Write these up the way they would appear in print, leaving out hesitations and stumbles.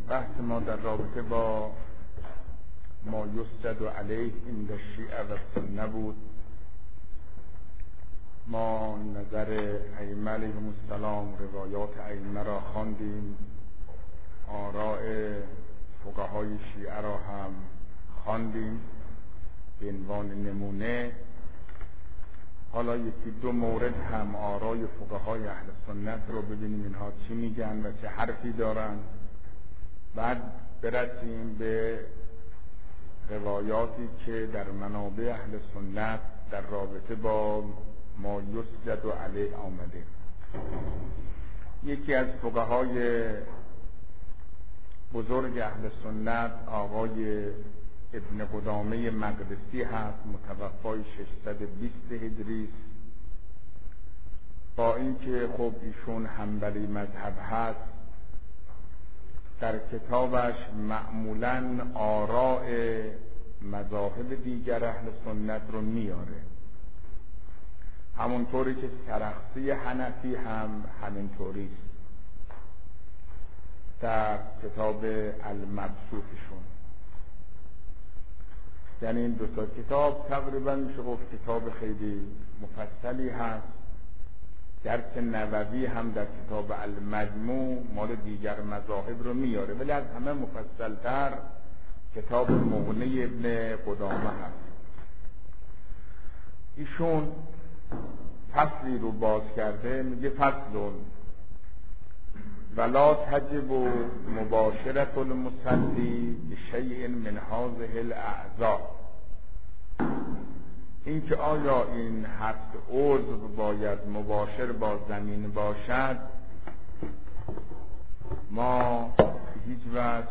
بحث ما در رابطه با ما یسجد علیه عند الشیعه و سنه بود. ما نظر ائمه علیهم السلام، روایات ائمه را خواندیم، آراء فقهای شیعه را هم خواندیم به عنوان نمونه. حالا یکی دو مورد هم آرای فقهای اهل سنت رو ببینیم اینها چی میگن و چه حرفی دارن، بعد برسیم به روایاتی که در منابع اهل سنت در رابطه با ما یسجد علیه آمده. یکی از فقهای بزرگ اهل سنت آقای ابن قدامه مقدسی هست، متوفای 620 هجری است. با اینکه خب ایشون حنبلی مذهب هست، در کتابش معمولاً آراء مذاهب دیگر اهل سنت رو میاره، همونطوری که سرخسی حنفی هم همینطوری است در کتاب المبسوطشون. یعنی این دو تا کتاب تقریبا میشه گفت کتاب خیلی مفصلی هست، گرچه نووی هم در کتاب المجموع مال دیگر مذاهب رو میاره، ولی از همه مفصلتر کتاب مغنی ابن قدامه هست. ایشون فصلی رو باز کرده، میگه فصل ولا تجب مباشرة المصلی بشیء من هذه الاعضاء. این که آیا این 7 عضو باید مباشر با زمین باشد، ما هیچ وجه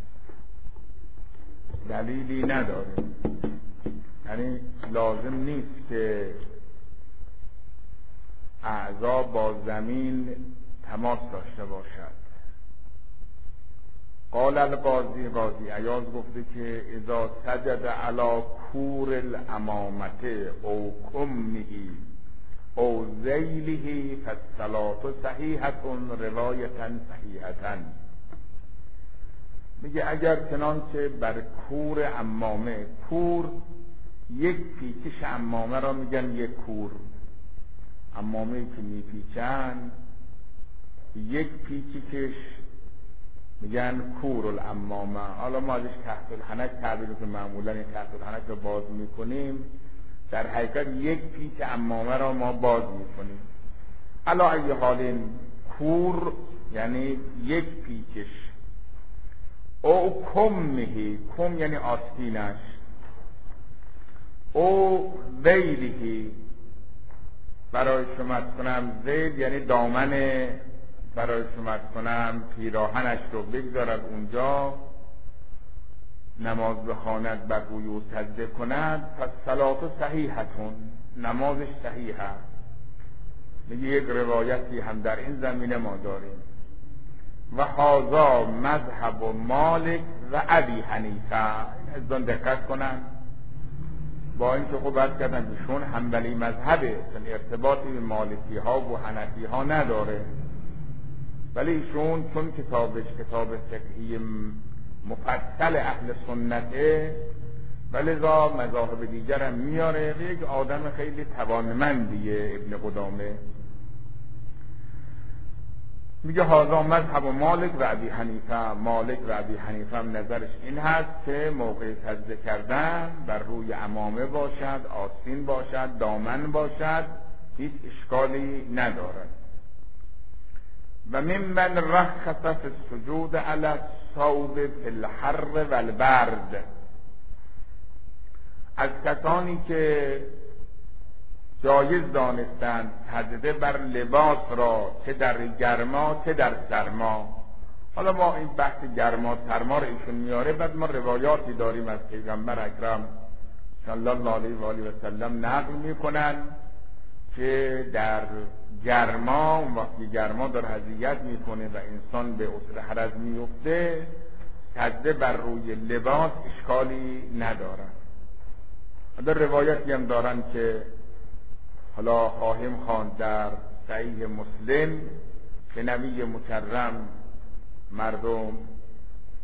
دلیلی نداریم. یعنی لازم نیست که اعضا با زمین تماس داشته باشد. قال القاضی، قاضی عیاض گفته که اذا سجد علی کور الامامته او کمه او ذیله فالصلاة صحیحة روایتا صحیحة. میگه اگر چنانچه بر کور امامه، کور یک پیچش امامه را میگن یک کور، امامه که میپیچن یک پیچی کش میگن کور الامامه. حالا ما ازش تحت الحنک تعبیر که معمولا این تحت الحنک رو باز میکنیم، در حقیقت یک پیچ امامه را ما باز میکنیم. علا ای حال کور یعنی یک پیچش، او کمه، کم یعنی آستینش، او ذیله برای شمت کنم، ذیل یعنی دامن برای شمت کنم، پیراهنش رو بگذارد اونجا، نماز بخواند بر روی او سجده کند، پس صلاة صحیحتون، نمازش صحیح است. میگه یک روایتی هم در این زمینه ما داریم. و هذا مذهب و مالک و ابی حنیفه. از دون دقت کنن، با اینکه خب بحث کردن ایشون حنبلی مذهبه، چون ارتباطی به مالکی ها و حنفی ها نداره، ولی ایشون چون کتابش کتاب فقهی مفصل اهل سنته، ولذا مذاهب دیگر هم میاره. یک آدم خیلی توانمندیه ابن قدامه. میگه هذا مذهب و مالک و ابی حنیفه. مالک و ابی حنیفه هم نظرش این هست که موقع سجده کردن بر روی عمامه باشد، آستین باشد، دامن باشد، هیچ اشکالی ندارد. و ممن رخص فی السجود علی الثوب فی الحر و البرد. از کسانی که جایز دانستند سجده بر لباس را، چه در گرما چه در سرما. حالا ما این بحث گرما سرما رو ایشون میاره، بعد ما روایاتی داریم از پیغمبر اکرم صلی الله علیه و آله و سلم نقل میکنن که در گرما، وقتی گرما داره اذیت میکنه و انسان به عسر حرج میفته، سجده بر روی لباس اشکالی نداره. در روایتی هم دارن که حالا خواهیم خواند در صحیح مسلم که نبی مکرم مردم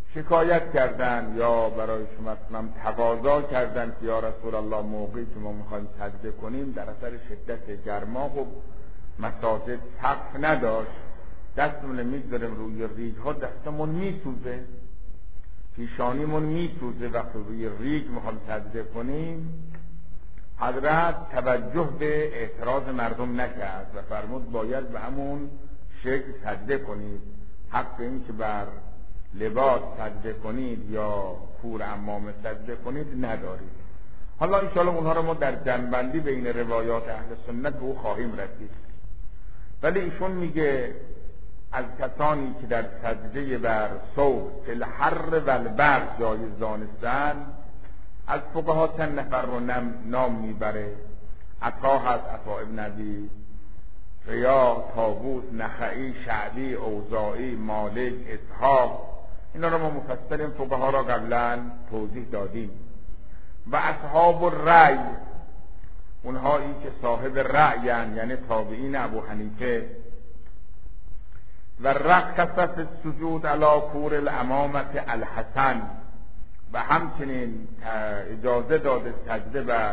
شکایت کردن یا برای شما تقاضا کردن که یا رسول الله موقعی که ما میخوایم سجده کنیم در اثر شدت گرما خب مساجد سقف نداشت، دستمون میذاریم روی ریگ ها، دستمون میسوزه، پیشانیمون میسوزه وقتی روی ریگ میخوایم سجده کنیم. حضرت توجه به اعتراض مردم نکرد و فرمود باید به همون شکل سجده کنید، حق این که بر لباس سجده کنید یا کور عمامه سجده کنید ندارید. حالا انشاءالله اونها رو ما در جنبندی بین روایات اهل سنت به او خواهیم رسید. ولی ایشون میگه از کسانی که در سجده بر صوت فی الحر و البرد جایز دانستند از فقها چند نفر رو نام میبره. عطا هست، عطا ابن ابی ریا، طاووس، نخعی، شعبی، اوزاعی، مالک، اسحاق. اینا رو ما مفصل این فقها را قبلا توضیح دادیم. و اصحاب الرأی، اونهایی که صاحب رأی یعنی تابعین ابو حنیفه. و رخص فی السجود علی کور الامامة الحسن، و همچنین اجازه داده سجده بر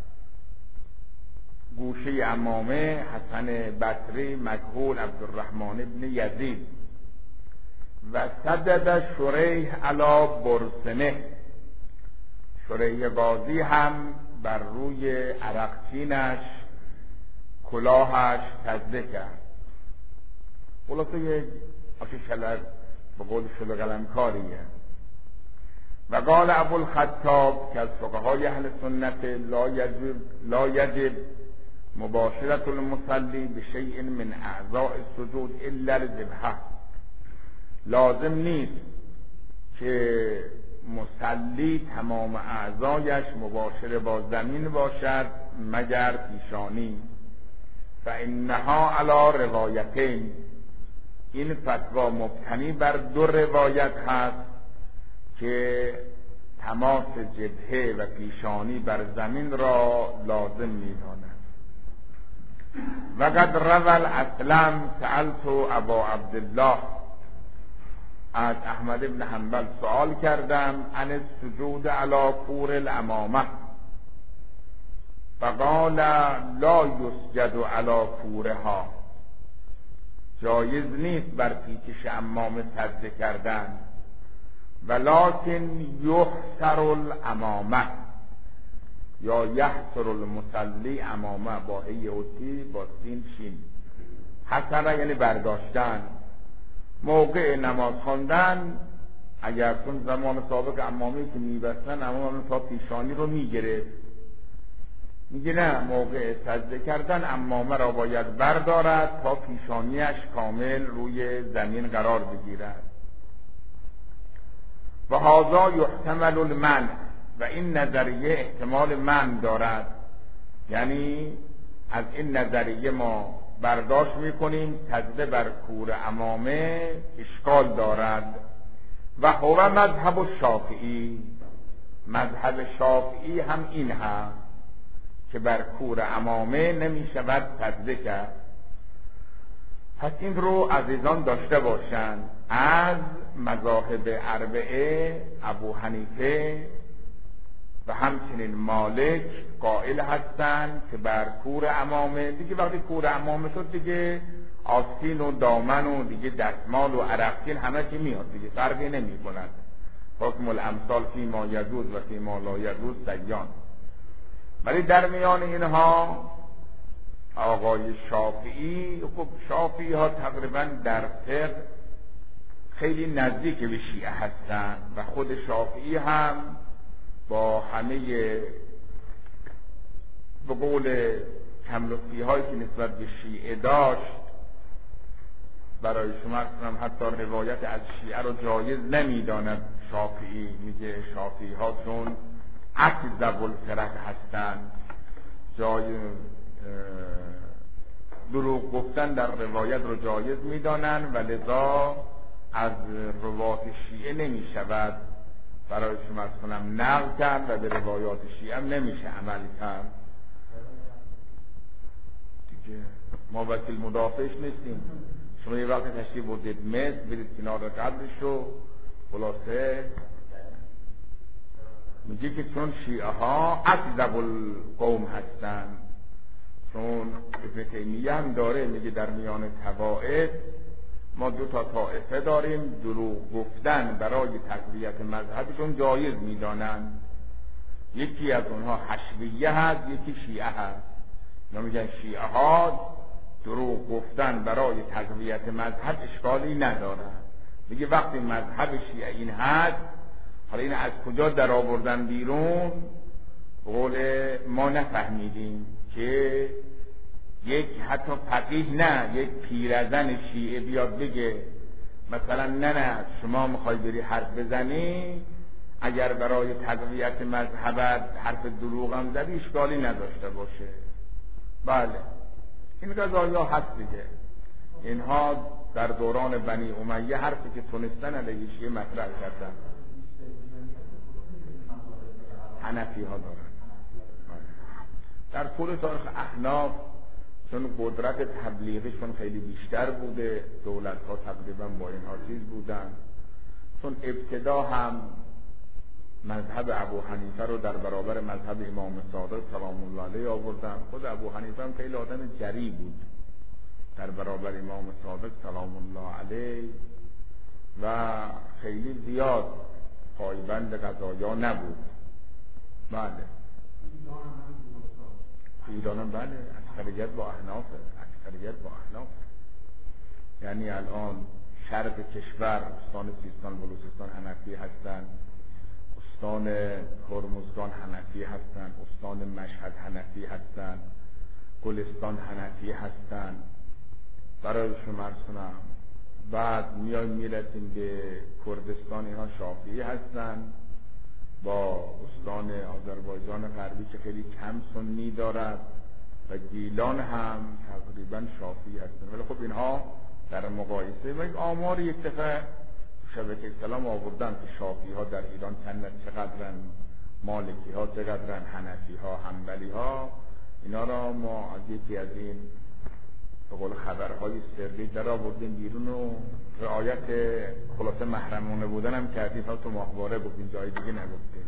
گوشه امامه حسن بصری مکحول عبدالرحمن ابن یزید. و سجد شریح علی برسنه، شریح قاضی هم بر روی عرقچینش کلاهش سجده کرد. خلاصه یک شلر به قول شلو قلمکاریه. و قال ابوالخطاب که از فقهای اهل سنت لا یجب مباشرت المصلی بشیء من اعضاء السجود الا الذبحه، لازم نیست که مصلی تمام اعضایش مباشر با زمین باشد مگر پیشانی. فانها علی روایتین، این فتوا مبتنی بر دو روایت هست که تماس جبهه و پیشانی بر زمین را لازم می‌داند. و قد روى الاسلم سألت ابا عبدالله، از احمد بن حنبل سوال کردم عن السجود علی کور الامامه، فقال لا یسجد علی کورها، جایز نیست بر پیچش امامه سجده کردن، ولکن یحسر الامامه یا یحسر المصلی امامه با هی و تی با سین شین. حسره یعنی برداشتن. موقع نماز خواندن اگر چون زمان سابق امامی که میبستن امامه تا پیشانی رو میگرفت، میگه نه، موقع سجده کردن امامه را باید بردارد تا پیشانیش کامل روی زمین قرار بگیرد. و هذا یحتمل المنع، و این نظریه احتمال منع دارد، یعنی از این نظریه ما برداشت میکنیم سجده بر کور امامه اشکال دارد. و هو مذهب الشافعی، مذهب شافعی هم این هست که بر کور امامه نمیشود سجده کرد. پس این رو عزیزان داشته باشند. از مذاهب اربعه ابو حنیفه و همچنین مالک قائل هستند که بر کور امامه، دیگه وقتی کور امامه شد دیگه آستین و دامن و دیگه دستمال و عرقچین همه چی میاد دیگه، فرقی نمی کند. حکم الامثال فی ما یجوز و فی ما لا یجوز سیان. ولی در میان اینها آقای شافعی، خب شافعی ها تقریبا در فقه خیلی نزدیک به شیعه هستند و خود شافعی هم با همه به قول کملطفی هایی که نسبت به شیعه داشت برای شما کنم حتی روایت از شیعه رو جایز نمیداند. شافعی میگه شافعی ها چون اکذب الفرق هستند، جای دروغ گفتن در روایت رو جایز میدانند و لذا از روایات شیعه نمی شود برای شما کنم نقل کرد و به روایات شیعه هم نمیشه عمل کرد. دیگه ما وکیل مدافعش نیستیم. شما یه وقت تشریف بردید مصر، برید کنار قبرش رو خلاصه میگه که چون شیعه ها اکذب القوم هستن، چون ابن تیمیه هم داره میگه در میان طوائف ما 2 طائفه داریم، دروغ گفتن برای تقویت مذهبشون جایز میدانن. یکی از اونها حشویه هست، یکی شیعه هست. اینا میگن شیعه ها دروغ گفتن برای تقویت مذهب اشکالی نداره. میگه وقتی مذهب شیعه این هست، حالا این از کجا در آوردن بیرون؟ قول ما نفهمیدیم که یک حتی فقیه نه، یک پیرزن شیعه بیاد بگه مثلا نه شما میخوای بری حرف بزنی، اگر برای تقویت مذهبت حرف دروغ هم زدی اشکالی نداشته باشه. بله این قضایا هست دیگه. اینها در دوران بنی امیه حرفی که تونستن علیه شیعه مطرح کردن. حنفی ها دارن. در طول تاریخ احناف چون قدرت تبلیغیشون خیلی بیشتر بوده، دولت ها تقریبا با اینها چیز بودن، چون ابتدا هم مذهب ابو حنیفه رو در برابر مذهب امام صادق سلام الله علیه آوردن. خود ابو حنیفه هم خیلی آدم جری بود در برابر امام صادق سلام الله علیه و خیلی زیاد پایبند قضایا نبود. بله ایران بله اکثریت با احنافه، اکثریت با احنافه. یعنی الان شرق کشور استان سیستان بلوچستان حنفی هستن، استان هرمزگان حنفی هستن، استان مشهد حنفی هستن، گلستان حنفی هستن. برای شما عرض کنم بعد میرسیم به کردستان، اینا شافعی هستن، با استان آذربایجان غربی که خیلی کم سنی دارد و گیلان هم تقریبا شافعی هستن. ولی خب اینها در مقایسه و یک آمار یک دفعه شبکه اسلام آوردن که شافعی ها در ایران چقدرن، مالکی ها چقدرن، حنفی ها، حنبلی ها. اینا را ما از یکی از این به قول خبرهای سری در آوردیم بیرون و رعایت خلاصه محرمانه بودن هم کردیم. ها تو ماهواره گفتیم، جای دیگه نگفتیم.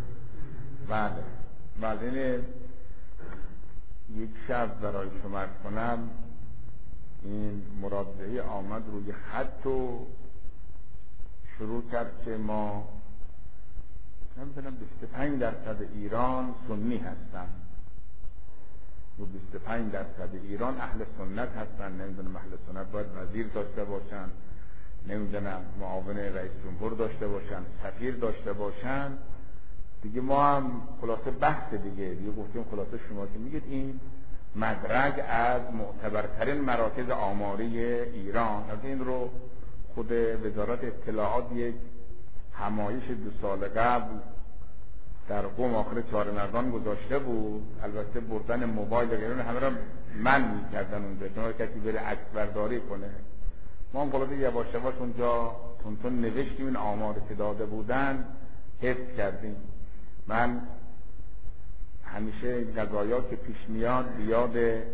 بعد این یک شب برای شما عرض کنم این مرادبهی آمد روی خط و شروع کرد که ما نمیدونم 25% ایران سنی هستن و 25% ایران اهل سنت هستن. نمیدونم اهل سنت باید وزیر داشته باشن، نمیدونم معاون رئیس جمهور داشته باشن، سفیر داشته باشن. دیگه ما هم خلاصه بحث دیگه گفتیم خلاصه شما که میگید این مدرک از معتبرترین مراکز آماری ایران. از این رو خود وزارت اطلاعات یک همایش 2 سال قبل در قم آخر چهارمردان گذاشته بود. البته بردن موبایل غیره همه را من میکردن اونجا، چون کسی بره عکس برداری کنه. ما هم خلاصه یواش یواش اونجا تون نوشتیم، این آمار که داده بودن حفظ کردیم. من همیشه قضایا که پیش میاد بیاد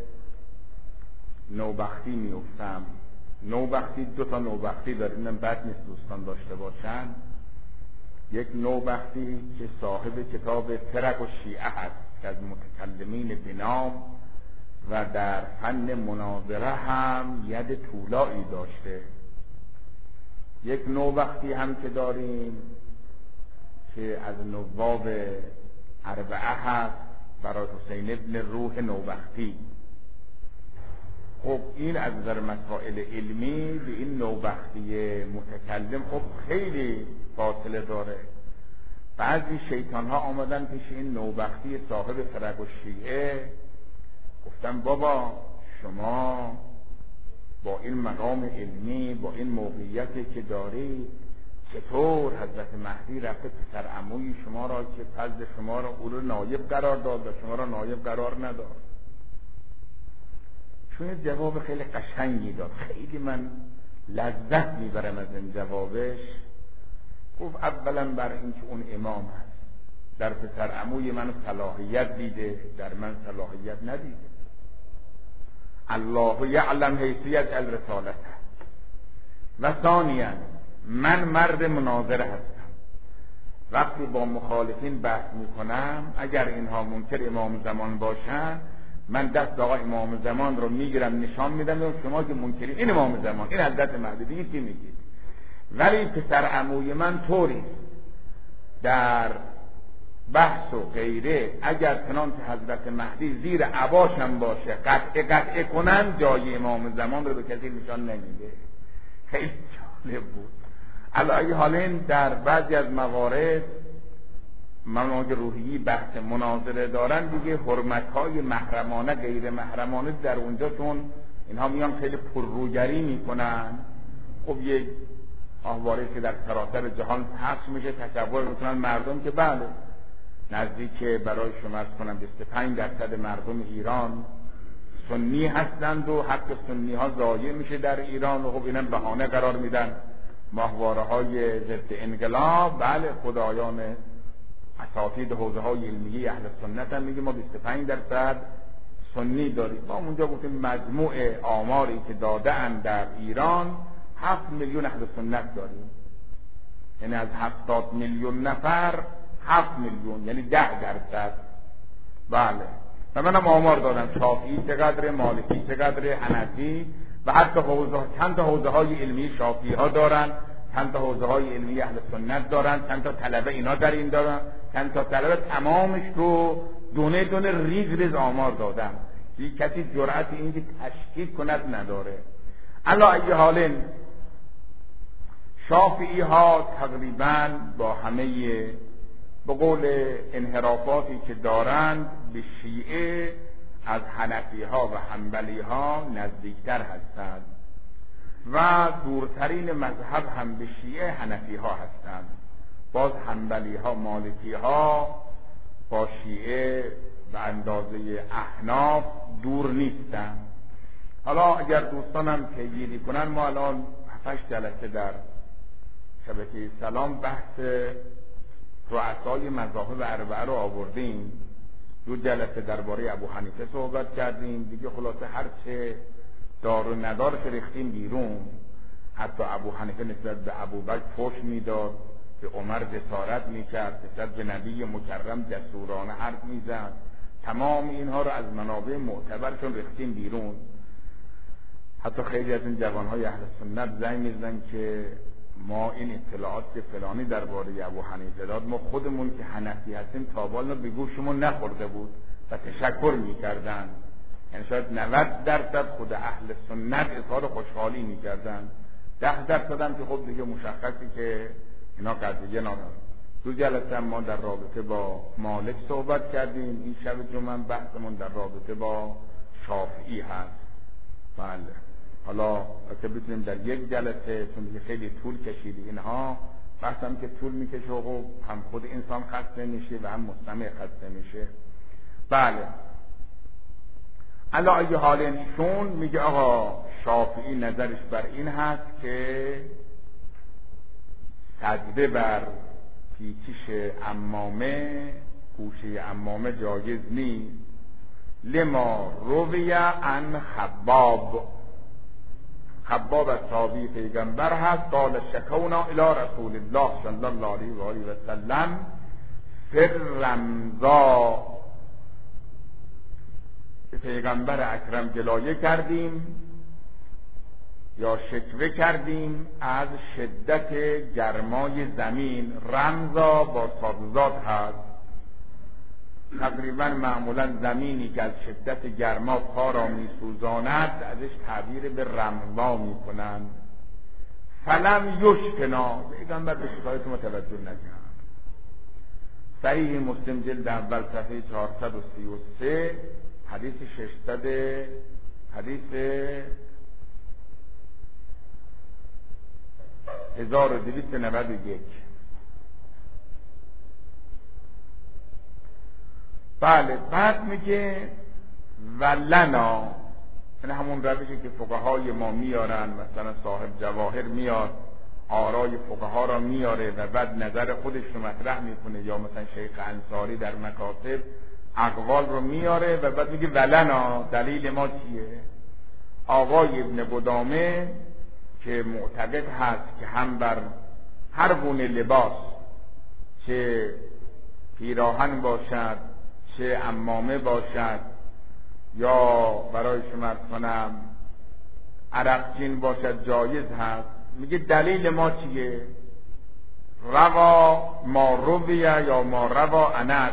نوبختی میفتم. نوبختی 2 تا نوبختی داره، اینم بد نیست دوستان داشته باشن. یک نوبختی که صاحب کتاب فرق و شیعه هست که از متکلمین بنام و در فن مناظره هم ید طولایی داشته. یک نوبختی هم که داریم که از نواب اربعه هست، برای حسین ابن روح نوبختی. خب این از نظر مسائل علمی به این نوبختی متکلم خب خیلی فاصله داره. بعضی شیطان ها آمدن پیش این نوبختی صاحب فرق و شیعه، گفتن بابا شما با این مقام علمی، با این موقعیتی که دارید، چطور حضرت مهدی رفته پسر عموی شما را که فضل شما را او را نایب قرار داد و شما را نایب قرار نداد؟ چون جواب خیلی قشنگی داد، خیلی من لذت میبرم از این جوابش. گفت اولا بر این که اون امام هست، در پسر عموی من صلاحیت دیده، در من صلاحیت ندیده. الله یعلم حیثیت الرسالت. و ثانیا من مرد مناظره هستم، وقتی با مخالفین بحث میکنم اگر اینها منکر امام زمان باشن من دست آقا امام زمان رو میگیرم نشان میدم شما که منکرین این امام زمان این حضرت مهدی دیگه چی میگید. ولی پسر عموی من طوری در بحث و غیره اگر چنان که حضرت مهدی زیر عباشم باشه قطع کنن جای امام زمان رو به کسی نشان نمیده. خیلی جالب بود. علی حالین در بعضی از موارد منهج روحی بحث مناظره دارن دیگه حرمت‌های محرمانه غیر محرمانه در اونجا چون اینها میان خیلی پرروگری میکنن. خب یک آهواره که در سراسر جهان پخش میشه تصور میکنن مردم که بله نزدیک برای شما ارز کنم 25% مردم ایران سنی هستند و حق سنی ها ضایع میشه در ایران و خب اینا بهانه قرار میدن ماهواره های ضد انقلاب. بله خدایان اساتید حوزه های علمیه اهل سنت هم میگه ما 25% سنی داریم. ما اونجا گفتیم مجموع آماری که داده اند در ایران 7 میلیون اهل سنت داریم، یعنی از 70 میلیون نفر 7 میلیون یعنی 10%. بله و منم آمار دادم شافعی چقدر، مالکی چقدر، حنفی و حتی چند تا حوزه های علمی شافعی ها دارن، چند تا حوزه های علمی اهل سنت دارن، چند تا طلبه اینا در این دارن، چند تا طلبه تمامش رو دونه دونه ریز آمار دادم. یک کسی جرأت اینکه تشکیک کند نداره. علی ای حال شافعی ها تقریبا با همه به قول انحرافاتی که دارند به شیعه از حنفی ها و حنبلی ها نزدیکتر هستند و دورترین مذهب هم به شیعه حنفی ها هستند. باز حنبلی ها مالکی ها با شیعه به اندازه احناف دور نیستند. حالا اگر دوستانم پیگیری کنن ما الان 7 جلسه در شبکه سلام بحث رؤسای مذاهب اربعه رو آوردیم. 2 جلسه درباره ابو حنیفه صحبت کردیم دیگه. خلاصه هر چه دار و ندارش ریختیم بیرون. حتی ابو حنیفه نسبت به ابوبکر فحش میداد، به عمر جسارت میکرد، نسبت به نبی مکرم جسورانه حرف میزد. تمام اینها رو از منابع معتبرشون ریختیم بیرون. حتی خیلی از این جوانهای اهل سنت زنگ میزنن که ما این اطلاعات که فلانی درباره ابو حنیفه داد ما خودمون که حنفی هستیم تا حالا به گوشمون نخورده بود و تشکر میکردن. یعنی شاید 90% خود اهل سنت اظهار خوشحالی میکردن، 10% هم که خب دیگه مشخصی که اینا قضیه ندارن. 2 جلسه ما در رابطه با مالک صحبت کردیم. این شب جمعه بحثمون در رابطه با شافعی هست. بله حالا اگه بتونیم در 1 جلسه چون دیگه خیلی طول کشیدی اینها بحثم که طول میکشه و هم خود انسان خسته میشه و هم مستمع خسته میشه. بله علی ای حال ایشون میگه آقا شافعی نظرش بر این هست که سجده بر پیچش عمامه گوشه عمامه جایز نیست. لما روی عن خباب از تابعی پیغمبر هست قال شکونا الی رسول الله صلی الله علیه و آله و سلم فر رمضا. به پیغمبر اکرم گلایه کردیم یا شکوه کردیم از شدت گرمای زمین. رمضا با صادزاد هست. تقریبا معمولا زمینی که از شدت گرما پا را می سوزاند ازش تعبیر به رمضا می کنند. فلم یشکنا پیغمبر به شکایت متوجه نکرد. صحیح مسلم جلد اول صفحه 433 حدیث 1291. بله بعد میگه ولنا، این همون روشی که فقهای ما میارن. مثلا صاحب جواهر میاد آرای فقها را میاره و بعد نظر خودش رو مطرح میکنه، یا مثلا شیخ انصاری در مکاتب اقوال رو میاره و بعد میگه ولنا دلیل ما چیه. آقای ابن قدامه که معتقد هست که هم بر هر گونه لباس چه پیراهن باشد، چه عمامه باشد، یا برای شما کنم عرقچین باشد، جایز هست. میگه دلیل ما چیه؟ روا ما رویه یا ما روا انس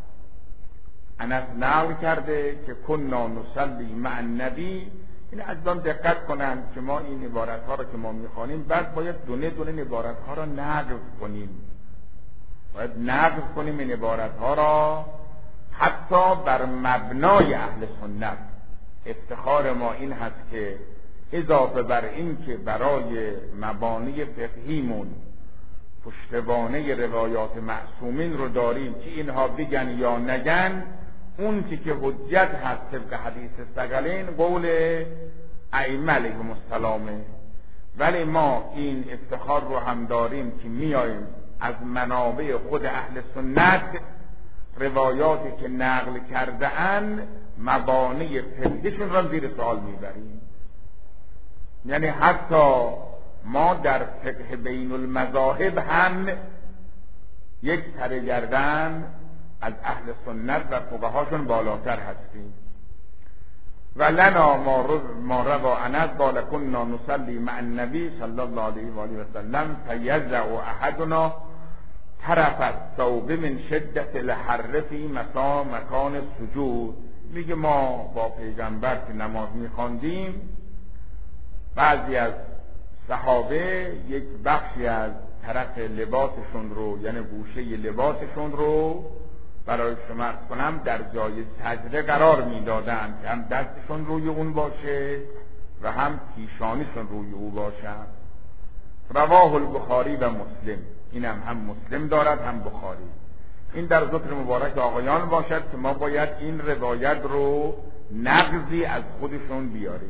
نقل کرده که کنا نصلی مع النبی. این عزیزان دقت کنن که ما این عبارت ها رو که ما میخوانیم بعد باید دونه دونه عبارت ها رو نقل کنیم، باید نقل کنیم این عبارت ها را حتی بر مبنای اهل سنت. افتخار ما این هست که اضافه بر این که برای مبانی فقهیمون پشتوانه روایات معصومین رو داریم که اینها بگن یا نگن، اون که حجت هست طبق حدیث ثقلین قول ائمه علیهم السلام. ولی ما این افتخار رو هم داریم که میاییم از منابع خود اهل سنت روایاتی که نقل کرده اند مبانی فقهیشون را زیر سوال میبریم. یعنی حتی ما در فقه بین المذاهب هم یک سر گردن از اهل سنت و فقهاشون بالاتر هستیم. و لنا ما روا انس قال كنا نصلي مع النبي صلی الله علیه و آله و سلم فیضع احدنا طرف الثوب من شدت الحر فی مکان السجود. میگه ما با پیغمبر که نماز میخواندیم، بعضی از صحابه یک بخشی از طرف لباسشون رو، یعنی گوشه لباسشون رو برای شما کنم در جای سجده قرار میدادن که هم دستشون روی اون باشه و هم پیشانیشون روی او باشن. رواه البخاری و مسلم. اینم هم مسلم دارد هم بخاری. این در ذکر مبارک آقایان باشد که ما باید این روایت رو نقضی از خودشون بیاریم.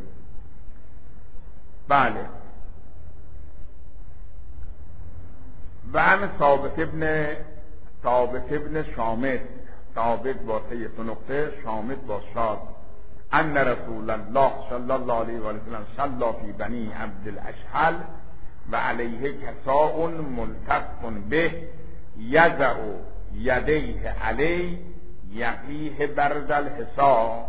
بله. و هم ثابت ابن شامت، ثابت با سه نقطه، شامت با شاد، ان رسول الله صلی الله علیه و سلم صلی فی بنی عبد الاشحل و علیه کساء ملتف به یضع یدیه علی یقیه برد الحصا.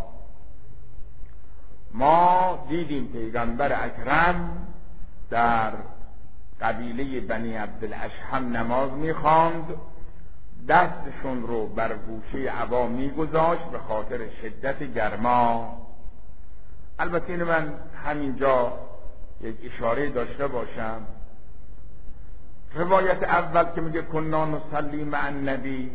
ما دیدیم پیغمبر اکرم در قبیله بنی عبدالاشحل نماز میخواند، دستشون رو بر گوشه عبا میگذاشت به خاطر شدت گرما. البته این من همینجا یک اشاره داشته باشم. روایت اول که میگه کنا نصلی مع النبی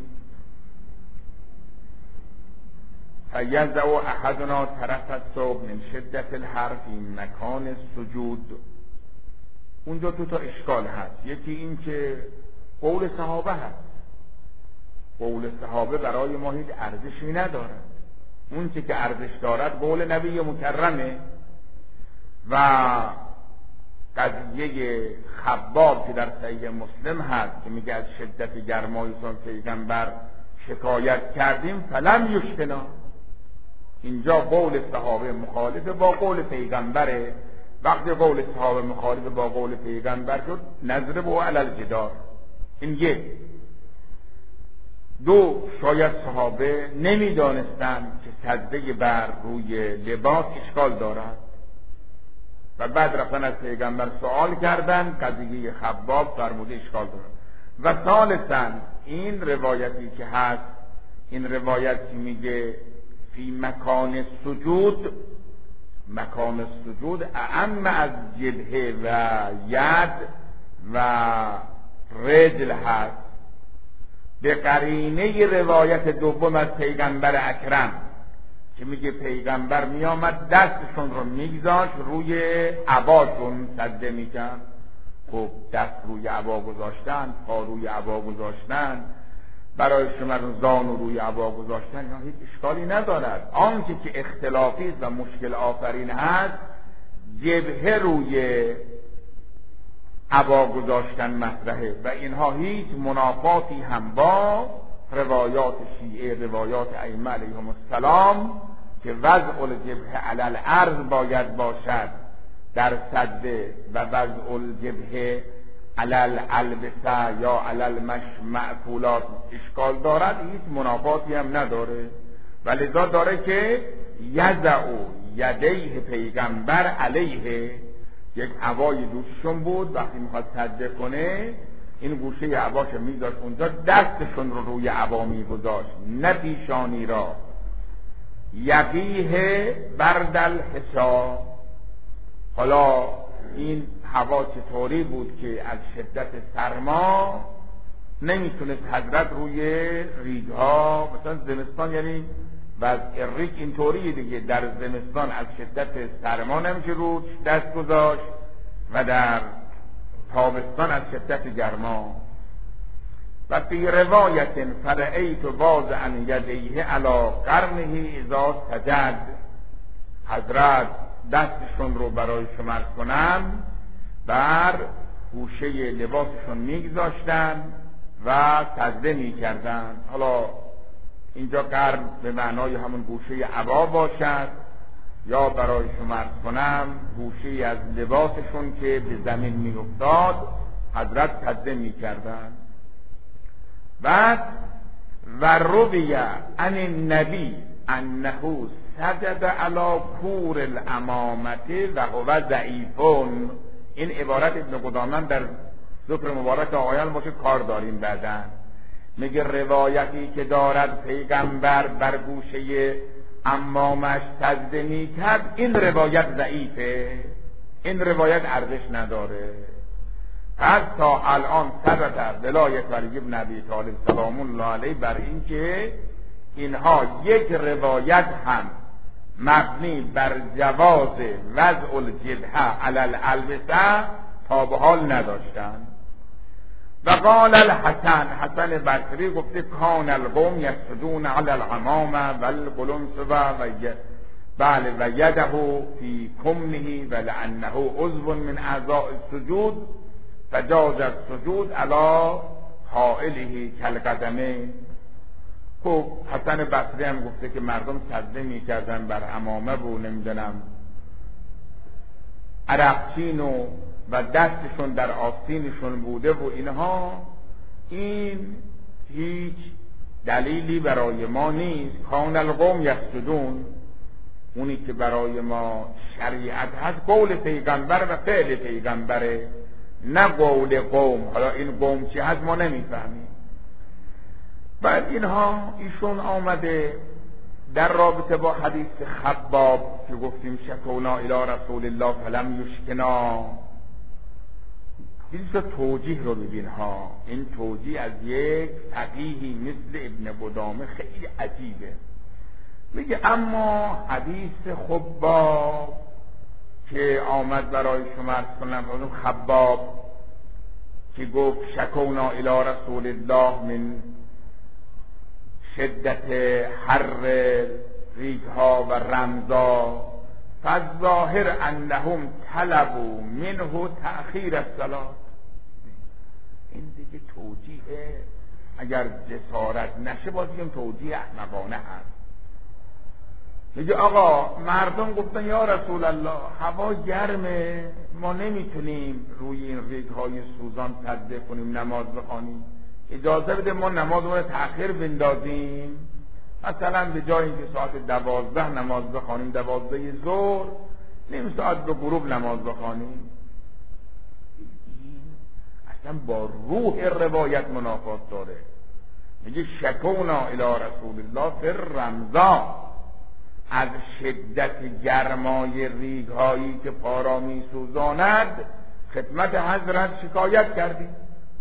فیضع احدنا طرف الثوب من شدت الحر فی مکان السجود، اونجا تو تا اشکال هست. یکی این که قول صحابه هست، قول صحابه برای ما هیچ ارزشی ندارد. اون که ارزش دارد قول نبی مکرمه. و قضیه خباب که در صحیح مسلم هست که میگه از شدت گرمایتون پیغمبر شکایت کردیم فلم یشکنا، اینجا قول صحابه مخالف با قول پیغمبره. وقتی قول صحابه مخالف با قول پیغمبر شد نظر به علی الجدار. این یک. دو، شاید صحابه نمیدانستند که سجده بر روی لباس اشکال دارد و بعد رفتن از پیغمبر سوال کردن، قضیه خباب فرموده اشکال دارد. و ثالثاً این روایتی که هست، این روایتی میگه فی مکان سجود، مکان سجود اعم از جبهه و ید و رجل هست، به قرینه روایت دوم از پیغمبر اکرم که میگه پیغمبر میامد دستشون رو میگذاشت روی عباشون سجده میکرد. خب دست روی عبا گذاشتن، پا روی عبا گذاشتن، برای شما زانو روی عبا گذاشتن یا هیچ اشکالی ندارد. آنچه که اختلافی است و مشکل آفرین هست جبهه روی عبا گذاشتن مطرحه و اینها هیچ منافاتی هم با روایات شیعه، روایات ائمه علیهم السلام که وضع الجبهه علی الارض باید باشد در سجده و وضع الجبهه علل البسه یا علل معکولات اشکال دارد، هیچ منافاتی هم نداره. ولذا داره که یضع یدیه پیغمبر علیه، یک عبای دوششون بود، وقتی میخواد سجده کنه این گوشه عباش میذاشت اونجا، دستشون رو روی عبا میگذاشت نه پیشانی را. یقیه بردل حسا. حالا این هوا چطوری بود که از شدت سرما نمیتونست حضرت روی ریگها، مثلا زمستان یعنی وضع ریگ اینطوریه دیگه، در زمستان از شدت سرما نمیشه روش دست گذاشت و در تابستان از شدت گرما. و فی روایت فرعیت واضعا یدیه علی قرنه اذا سجد، حضرت دستشون رو برای شمر کنن بر گوشه لباسشون میگذاشتن و سجده میکردن. حالا اینجا قرن به معنای همون گوشه عبا باشد یا برای شمر کنم گوشه از لباسشون که به زمین میافتاد حضرت سجده میکردن. بعد و روی عن النبی انه سجد علی کور الامامه و هو ضعیفون. این عبارت ابن قدامه در ذکر مبارک آقایان باشه کار داریم بعدن. میگه روایتی که دارد پیغمبر بر گوشه امامش سجده میکرد این روایت ضعیفه، این روایت ارزش نداره. پس تا الان ثبت ولایت علی بن ابی طالب سلام الله علیه بر این که اینها یک روایت هم مبنی بر جواز وضع الجبهه علی الالبسه تا به حال نداشتن. و قال الحسن، حسن بصری گفته کان القوم یسجدون علی العمامه و القلنسوه و یده فی کمنه و لانه عضو من اعضاء السجود فجاز السجود علی حائله کالقدمه. خب حسن بصری هم گفته که مردم سجده میکردن بر عمامه و نمیدونم عرقچین و دستشون در آستینشون بوده و اینها، این هیچ دلیلی برای ما نیست. کان القوم یسجدون، اونی که برای ما شریعت هست قول پیغمبر و فعل پیغمبره، نه قول قوم. حالا این قوم چی هست ما نمیفهمیم. بعد اینها ایشون آمده در رابطه با حدیث خباب که گفتیم شکونا الی رسول الله فلم یشکنا، این توجیه رو ببین ها. این توجیه از یک فقیهی مثل ابن قدامه خیلی عجیبه. میگه اما حدیث خباب که آمد برای شما عرض کنم، اون خباب که گفت شکونا الی رسول الله من شدت حر ریگها و رمزا فالظاهر انهم طلبوا منه تأخیر الصلاة. این دیگه توجیه اگر جسارت نشه باز دیگه توجیه احمقانه هست. میگه آقا مردم گفتن یا رسول الله هوا گرمه، ما نمیتونیم روی این ریگهای سوزان سجده کنیم نماز بخوانیم، اجازه بده ما نمازمون رو تأخیر بندازیم، مثلا به جای اینکه ساعت 12 نماز بخوانیم 12 ظهر نیم ساعت به غروب نماز بخوانیم. این اصلا با روح روایت منافات داره. میگه شکونا الی رسول الله فی رمضان، از شدت گرمای ریگهایی که پا را می سوزاند خدمت حضرت شکایت کردیم.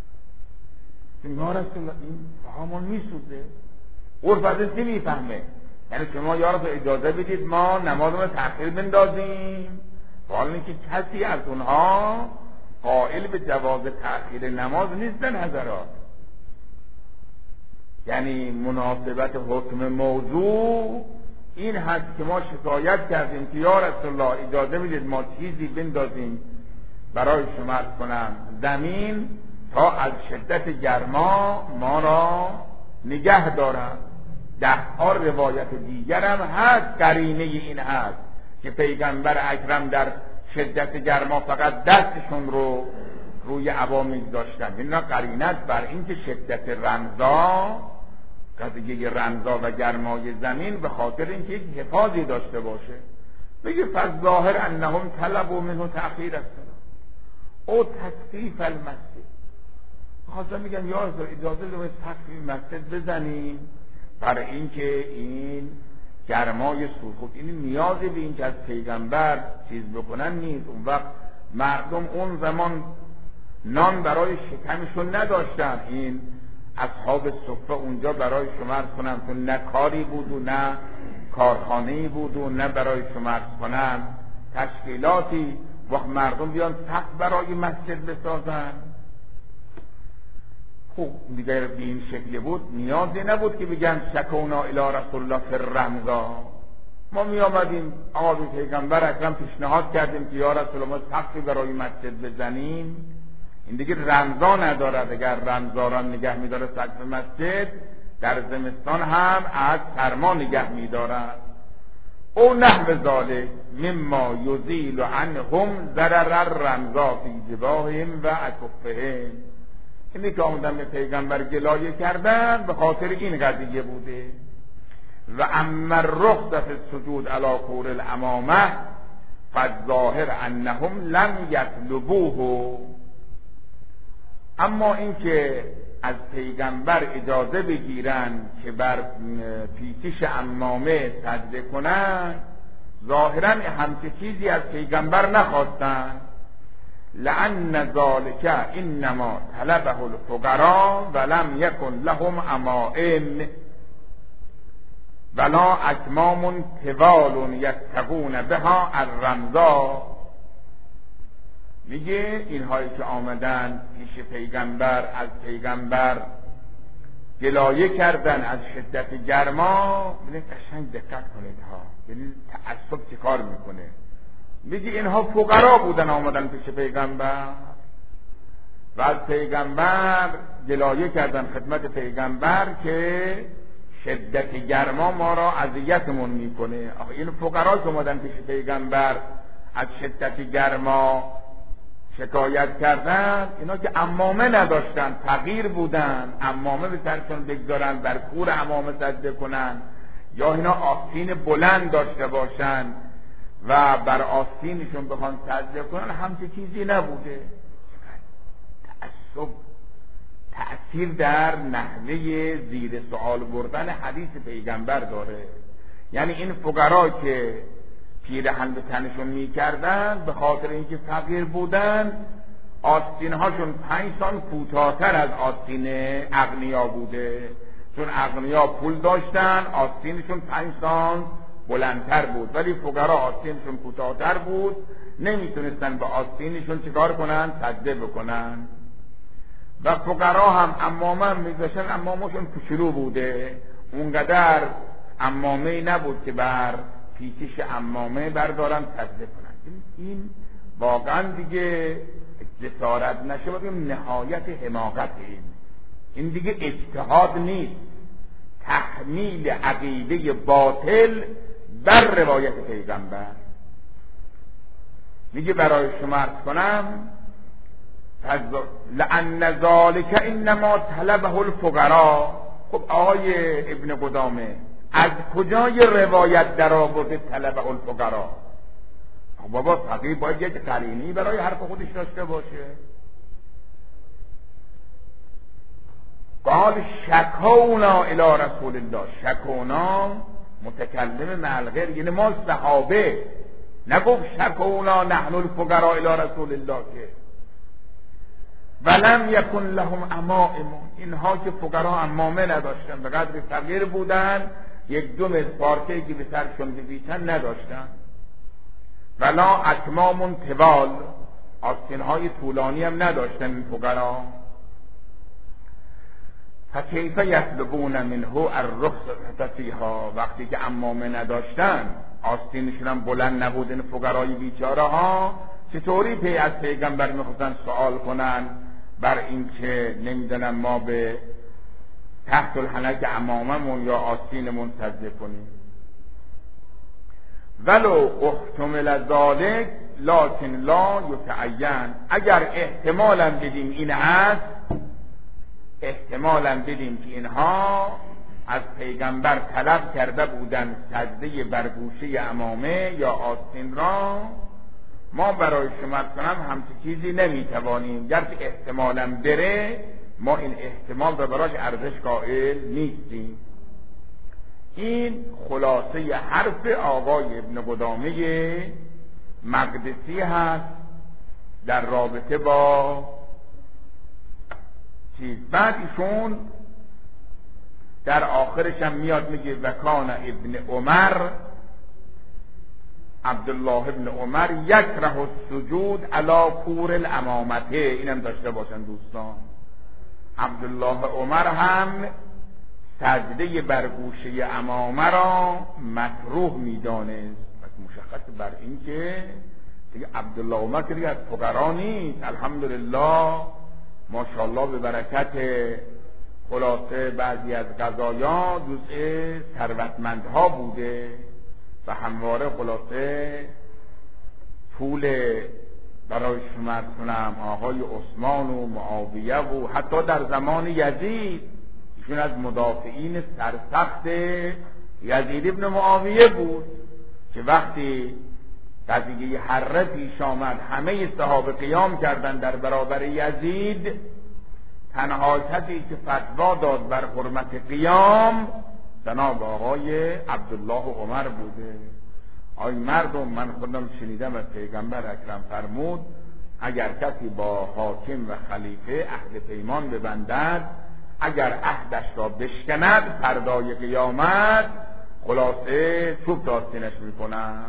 یا رسول الله این پاهامون می سوزه. عرف ازش نمیفهمه، یعنی شما یا رسول اجازه بدید ما نمازمون تأخیر بندازیم، حالا اینکه کسی از اونها قائل به جواز تأخیر نماز نیستن حضرات. یعنی مناسبت حکم موضوع این هست که ما شکایت کردیم که یا رسول الله اجازه بدید ما چیزی بندازیم برای شما کنم زمین تا از شدت گرما ما را نگه دارم. 10 روایت دیگر هم هست قرینه این هست که پیغمبر اکرم در شدت گرما فقط دستشون رو روی عبا میگذاشتن. این را قرینت بر این که شدت رمزا، قضیه رمزا و گرمای زمین به خاطر اینکه یک حفاظی داشته باشه. بگه فظاهر انهم طلبوا منه تأخیر الصلاة او تخفیف المسجد. خواستم میگن یا اجازه دارید تخفیف مسجد بزنیم برای اینکه این گرمای سوخت، این نیازی به این که از پیغمبر چیز بکنن نیست. اون وقت مردم اون زمان نان برای شکمشون نداشتن. این اصحاب صفه اونجا برای شما کنن تو نه کاری بود و نه کارخانه‌ای بود و نه برای شما کنن تشکیلاتی، وقت مردم بیان سقف برای مسجد بسازن. خوب دیگر به این شکلی بود، نیازی نبود که بگن شکونا الی رسول الله فی الرمضا. ما می آمدیم آقا پیغمبر اکرم پیشنهاد کردیم که یا رسول الله سقفی برای مسجد بزنیم. این دیگه رمضا ندارد. اگر رمضا را نگه می‌داره سقف مسجد، در زمستان هم از سرما نگه می‌دارد. او نحو ذالک مما یزیل عنهم ضرر الرمضا فی جباههم و اکفهم. اینی که آمدن به پیغمبر گلایه کردن به خاطر این قضیه بوده. و اما الرخصة فی السجود علی کور الامامه فالظاهر انهم لم یطلبوه. اما اینکه از پیغمبر اجازه بگیرن که بر پیچش عمامه سجده کنن، ظاهرا همچه چیزی از پیغمبر نخواستن. لأن ذلك انما طلبه الفقراء ولم يكن لهم عمائم ولا اکمام طوال یتقون بها الرمضا. میگه اینهایی که آمدن پیش پیغمبر از پیغمبر گلایه کردن از شدت گرما، ببینید قشنگ دقت کنید ها، ببینید تعصب چه کار میکنه. میگه اینها فقرا بودن آمدن پیش پیغمبر و از پیغمبر گلایه کردن خدمت پیغمبر که شدت گرما ما را اذیتمون میکنه. آخه این فقرا که اومدن پیش پیغمبر از شدت گرما شکایت کردن، اینا که عمامه نداشتن، فقیر بودن، عمامه به سرشون بگذارن بر کور عمامه سجده کنن، یا اینا آستین بلند داشته باشن و بر آستینشون بخوان سجده کنن، همچه چیزی نبوده. تعصب تأثیر در نحوه زیر سوال بردن حدیث پیغمبر داره. یعنی این فقرا که پیرهن به تنشون میکردن به خاطر اینکه فقیر بودن، آستینهاشون 5 سان کوتاه‌تر از آستین اغنیا بوده. چون اغنیا پول داشتن، آستینشون 5 سان بلندتر بود، ولی فقرا آستینشون کوتاه‌تر بود، نمیتونستن به آستینشون چیکار کنن؟ سجده بکنن. و فقرا هم عمامه میذاشتن، عمامه‌شون کوچولو بوده، اونقدر عمامه نبود که بر پیچش عمامه بردارن سجده کنن. این واقعا دیگه جسارت نشه، بگیم نهایت حماقت. این دیگه اجتهاد نیست، تحمیل عقیده باطل بر روایت پیغمبر. میگه برای شما عرض کنم لأن ذلك انما طلبه الفقراء. خب آقای ابن قدامه از کجای روایت در آورده طلبه الفقراء؟ بابا فقیر باید یک قرینی برای حرف خودش داشته باشه. قال شکونا الی رسول الله. شکونا متکلم معلغر، یعنی ما صحابه، نگفت شکونا نحن الفقراء الی رسول الله که ولم یکن لهم عمائم. اینها که فقرا عمامه نداشتن، به قدر فقیر بودن، یک دو متر پارچه‌ای که به سرشون بپیچن نداشتن. ولا اکمام طوال، آستین‌های طولانی هم نداشتن این فقرا. فکیف یطلبون منه الرخصة فیها. وقتی که عمامه نداشتن، آستینشون هم بلند نبود، این فقرای بیچاره ها چطوری از پیغمبر میخواستن سوال کنن بر این که نمیدونم ما به تحت الحنک عماممون یا آستینمون سجده کنیم. ولو احتمل ذلك لکن لا یتعین، اگر احتمالا بدیم این هست، احتمالا بدیم که اینها از پیغمبر طلب کرده بودن سجده بر گوشه عمامه یا آستین را، ما برای شما کنم همچی چیزی نمیتوانیم، گرچه احتمالا بره ما این احتمال را براش ارزش قائل نیستیم. این خلاصه حرف آقای ابن قدامه مقدسی هست در رابطه با چیز. بعد ایشون در آخرش هم میاد میگه وکان ابن عمر، عبدالله ابن عمر یکره السجود علی کور الامامته. اینم داشته باشن دوستان، عبدالله عمر هم سجده بر گوشه امامه را مکروه میدانست. مشخص بر این که دیگه عبدالله عمر که دیگه از فقرا نیست، الحمدلله ماشاءالله به برکت خلاصه بعضی از قضایا جزء ثروتمندها بوده و همواره خلاصه پول برای شما کنم آقای عثمان و معاویه و حتی در زمان یزید ایشون از مدافعین سرسخت یزید ابن معاویه بود که وقتی قضیه حره پیش آمد همه صحابه قیام کردن در برابر یزید، تنها کسی که فتوا داد بر حرمت قیام جناب آقای عبدالله عمر بوده. آی مردم، من خودم شنیدم از پیغمبر اکرم فرمود اگر کسی با حاکم و خلیفه عهد پیمان ببندد، اگر عهدش را بشکند فردای قیامت خلاصه چوب تاستینش میکنن.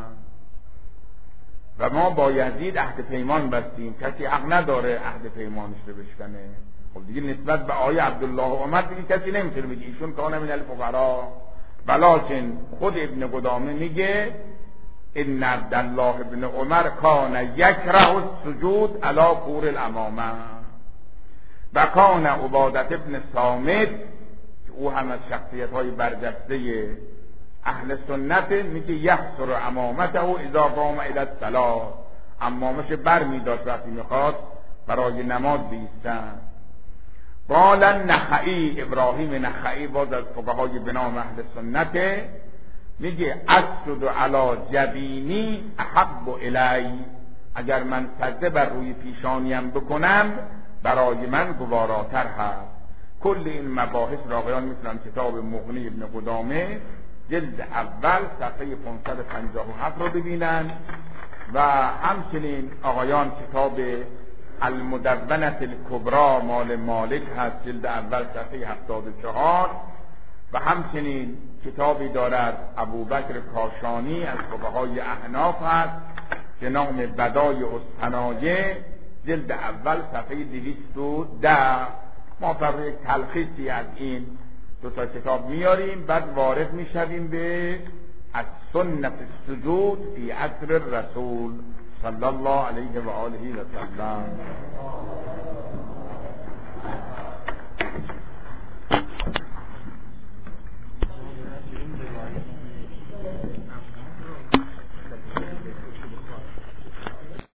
و ما با یزید عهد پیمان بستیم، کسی حق نداره عهد پیمانش رو بشکنه. خب دیگه نسبت به آیه عبدالله عمر دیگه کسی نمیتونه بگه ایشون کان من الفقرا، ولکن خود ابن قدامه میگه ان عبدالله ابن عمر کان یکره السجود علی کور الامامه. و کان عبادة ابن صامت که او هم از شخصیت های برجسته اهل سنت میگه یحصر امامته اذا قام الی الصلاه، امامش بر میداشت وقتی میخواد برای نماز بیستن. قال النخعی، ابراهیم نخعی باز از فقهای به نام اهل سنت میگه اسجد علی جبینی احب الی، اگر من سجده بر روی پیشانیم بکنم برای من گواراتر هست. کل این مباحث را آقایان میتونن کتاب مغنی ابن قدامه جلد اول صفحه 557 رو ببینن و همچنین آقایان کتاب المدونة الکبری مال مالک هست جلد اول صفحه 74 و همچنین کتابی دارد ابوبکر کاشانی از فقهای احناف هست به نام بدای اسفنایه جلد اول صفحه 210. ما برای یک تلخیصی از این دو تا کتاب میاریم، بعد وارد میشویم به السنة السجود فی عصر الرسول صلی الله علیه و آله و سلم.